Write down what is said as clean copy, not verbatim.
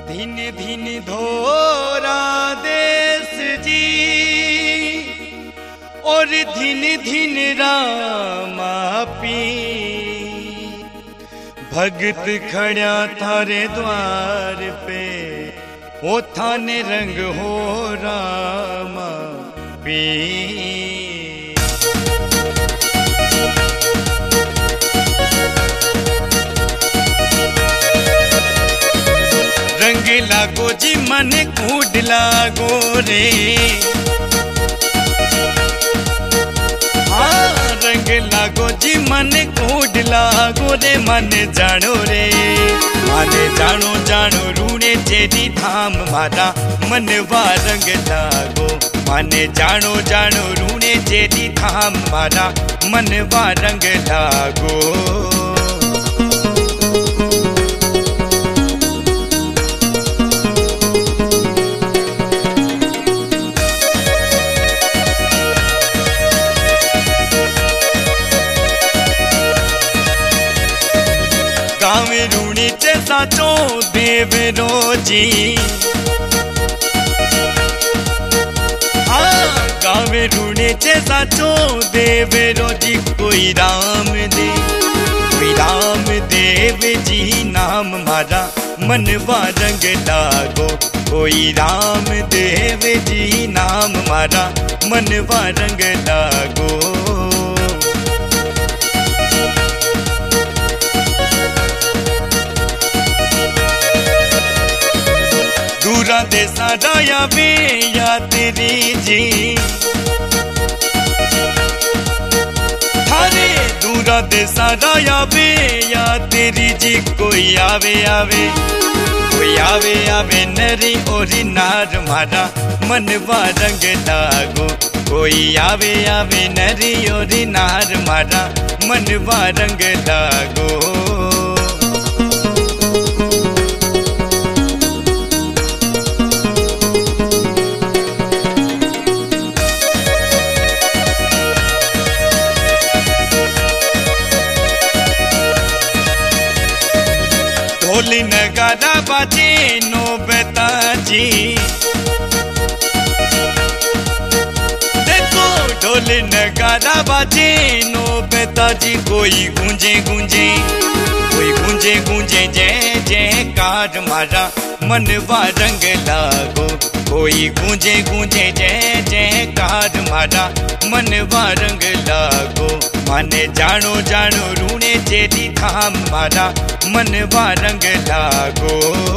धिन धिन धोरा देश जी और धिन धिन रामापी भगत खड़ा थारे द्वार पे ओ थाने रंग हो रामा पी। रंग लागो जी मन कूड लागो रे, हाँ रंग लागो जी मन कूड लागो रे। मन जानो रे मन जानो जानो रूणे जेरी धाम मारा मनवा रंग लागो। मन जानो जानो रूणे जेरी धाम मारा मनवा रंग लागो। गाँव रूणी चे साचो देव रोजी, हाँ गाँव रूणी चे साचो देव रोजी। कोई राम देव जी नाम मारा मनवा रंग लागो। कोई राम देव जी नाम मारा मनवा रंग लागो। दूरा दे सारा वे या तेरी जी, थारे दूरा दे सारा वे या तेरी जी। कोई आवे आवे कोई आवे आवे नरी और नार मारा मनवा रंग लागो। कोई आवे आवे नरी और नार मारा मनवा रंग लागो। ढोल नगारा बाजे नौबता जी, देखो ढोल नगारा बाजे नौबता जी। कोई गूंजे गूंजे कोई गूंजे गूंजे जय जयकार मारा मनवा रंग लागो। कोई गूंजे गूंजे जय जयकार मारा मनवा रंग लागो। माने जानो जानो रूणे जेरी धाम मारा मनवा रंग लागो।